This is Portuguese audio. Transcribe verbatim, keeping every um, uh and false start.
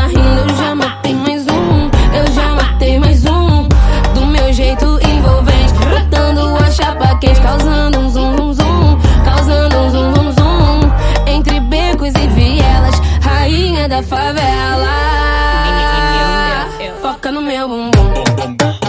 tá rindo, eu já matei mais um. Eu já matei mais um. Do meu jeito envolvente, botando a chapa quente, causando um zum zum zum, causando um zum zum zum. Entre becos e vielas, rainha da favela. Foca no meu bumbum.